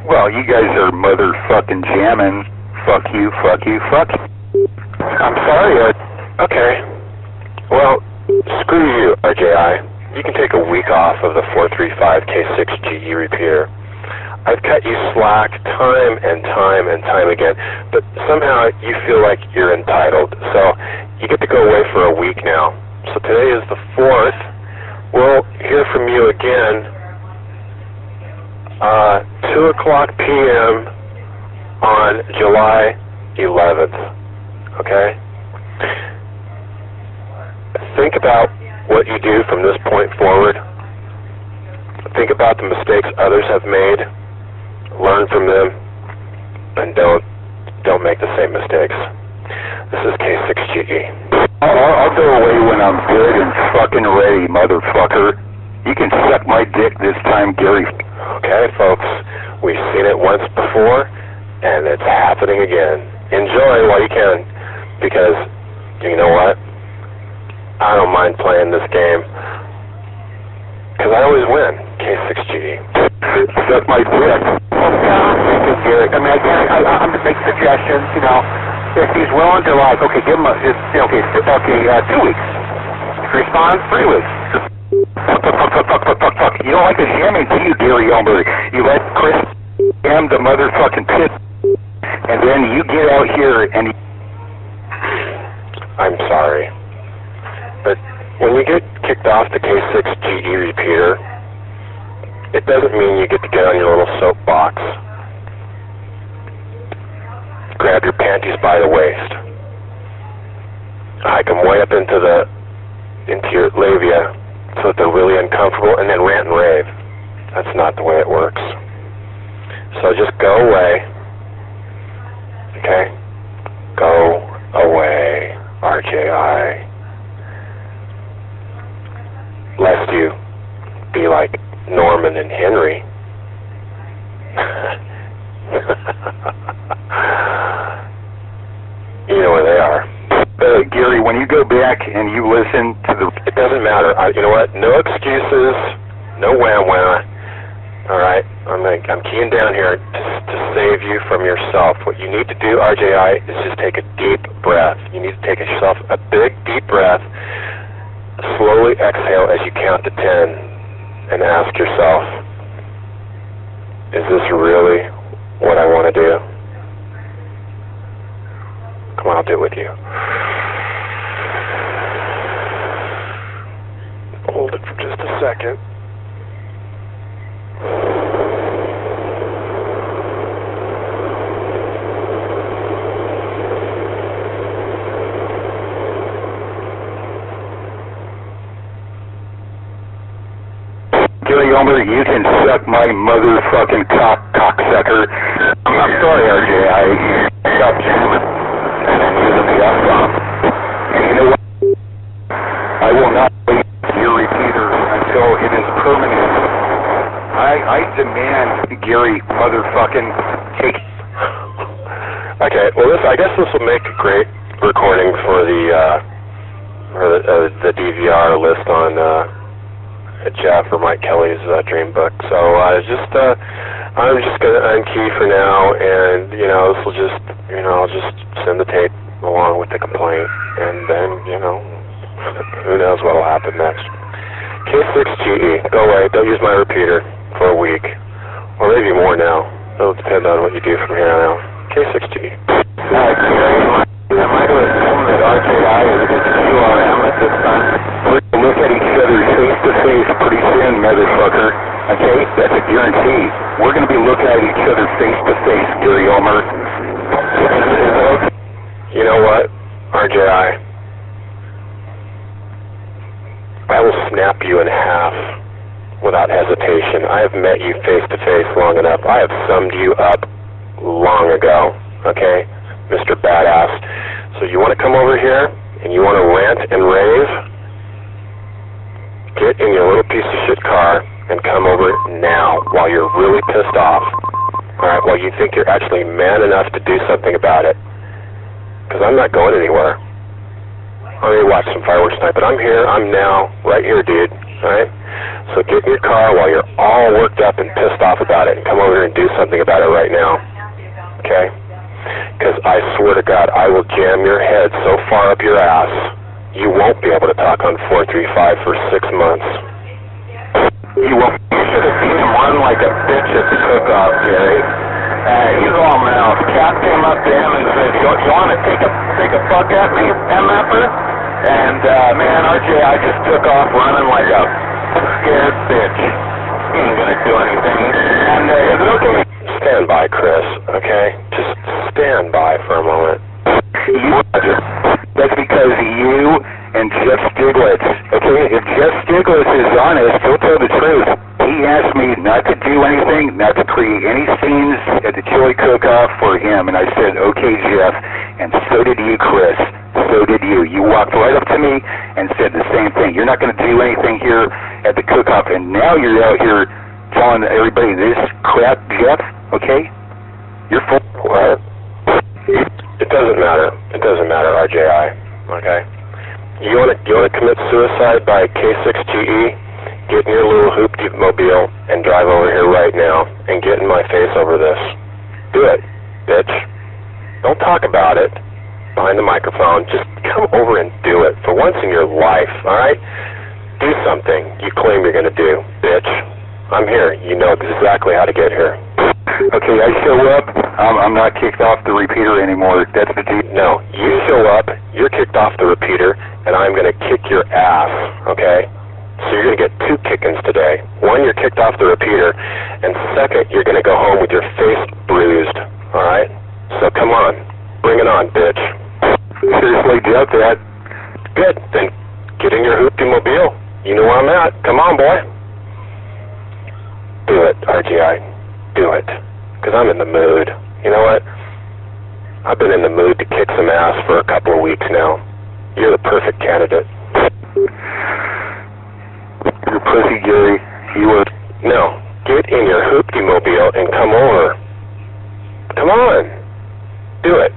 Well, you guys are motherfucking jamming. Fuck you, fuck you, fuck you. I'm sorry, okay. Well, screw you, RJI. You can take a week off of the 435K6GE repeater. I've cut you slack time and time and time again, but somehow you feel like you're entitled. So you get to go away for a week now. So today is the 4th. We'll hear from you again 2 o'clock p.m. on July 11th. Okay? Think about what you do from this point forward. Think about the mistakes others have made. Learn from them, and don't make the same mistakes. This is K6GE. I'll go away when I'm good and fucking ready, motherfucker. You can suck my dick this time, Gary. Okay, folks, we've seen it once before, and it's happening again. Enjoy while you can, because you know what? I don't mind playing this game, because I always win. K6GE. Suck my dick. Gary. I mean, I'm just making suggestions, you know. If he's willing to, like, okay, give him 2 weeks. If he responds, 3 weeks. Fuck. You don't like the jamming, do you, Gary Elmer? You let Chris jam the motherfucking pit, and then you get out here and... I'm sorry, but when you get kicked off the K6GE repeater, it doesn't mean you get to get on your little soapbox, grab your panties by the waist, hike them way up into your labia so that they're really uncomfortable, and then rant and rave. That's not the way it works. So just go away. Okay? Go away, RJI. Lest you be like Norman and Henry. You know where they are. Gary, when you go back and you listen to the... It doesn't matter. You know what? No excuses. No wham-wham. All right? I'm keying down here to save you from yourself. What you need to do, RJI, is just take a deep breath. You need to take yourself a big, deep breath. Slowly exhale as you count to 10 and ask yourself, is this really what I want to do? Come on, I'll do it with you. Hold it for just a second. Gary Elmer, you can suck my motherfucking cocksucker. I'm sorry, RJI. Stop jamming and then using the F-bomb. And you know what? I will not wait your repeater until it is permanent. I demand Gary motherfucking take... Okay, well, I guess this will make a great recording for the DVR list on Jeff or Mike Kelly's dream book. So I'm just gonna unkey for now, and this will just I'll just send the tape along with the complaint, and then who knows what'll happen next. K6GE, go away. Don't use my repeater for a week, or maybe more now. It'll depend on what you do from here on out. K6GE. Gary, am I to assume that RJI is at QRM at this time? We're going to look at each other face to face pretty soon, motherfucker. Okay? That's a guarantee. We're going to be looking at each other face to face, Gary Elmer. You know what, RJI? I will snap you in half without hesitation. I have met you face to face long enough. I have summed you up long ago. Okay? Mr. Badass. So you want to come over here and you want to rant and rave? Get in your little piece of shit car and come over now while you're really pissed off. Alright, while you think you're actually man enough to do something about it. Because I'm not going anywhere. I may watch some fireworks tonight, but I'm here, I'm now, right here, dude. Alright? So get in your car while you're all worked up and pissed off about it and come over here and do something about it right now. Okay? Because I swear to God, I will jam your head so far up your ass, you won't be able to talk on 435 for 6 months. You won't. You should have seen him run like a bitch at the cook-off, Jerry. He's all mouth. Cap came up to him and said, you want to take a fuck at me, MFer? And, man, RJ, I just took off running like a scared bitch. He ain't going to do anything. And is it okay? Stand by, Chris, okay? Just stand by for a moment. That's because you and Jeff Stiglitz, okay? If Jeff Stiglitz is honest, he'll tell the truth. He asked me not to do anything, not to create any scenes at the chili cook-off for him, and I said, okay, Jeff, and so did you, Chris. So did you. You walked right up to me and said the same thing. You're not going to do anything here at the cook-off, and now you're out here telling everybody this crap, Jeff, okay? You're full. What? It doesn't matter. It doesn't matter, RJI, okay? You want to commit suicide by K6GE? Get in your little hoopty mobile and drive over here right now and get in my face over this. Do it, bitch. Don't talk about it behind the microphone. Just come over and do it for once in your life, all right? Do something you claim you're going to do, bitch. I'm here. You know exactly how to get here. Okay, I show up. I'm not kicked off the repeater anymore. That's the deal. No, you show up, you're kicked off the repeater, and I'm going to kick your ass, okay? So you're going to get 2 kickings today. 1, you're kicked off the repeater, and 2nd, you're going to go home with your face bruised, all right? So come on. Bring it on, bitch. Seriously, doubt that. Good. Then get in your hoopty mobile. You know where I'm at. Come on, boy. Do it, RGI. Do it. Because I'm in the mood. You know what? I've been in the mood to kick some ass for a couple of weeks now. You're the perfect candidate. You're pussy, Gary. You would. No. Get in your hoopty mobile and come over. Come on. Do it.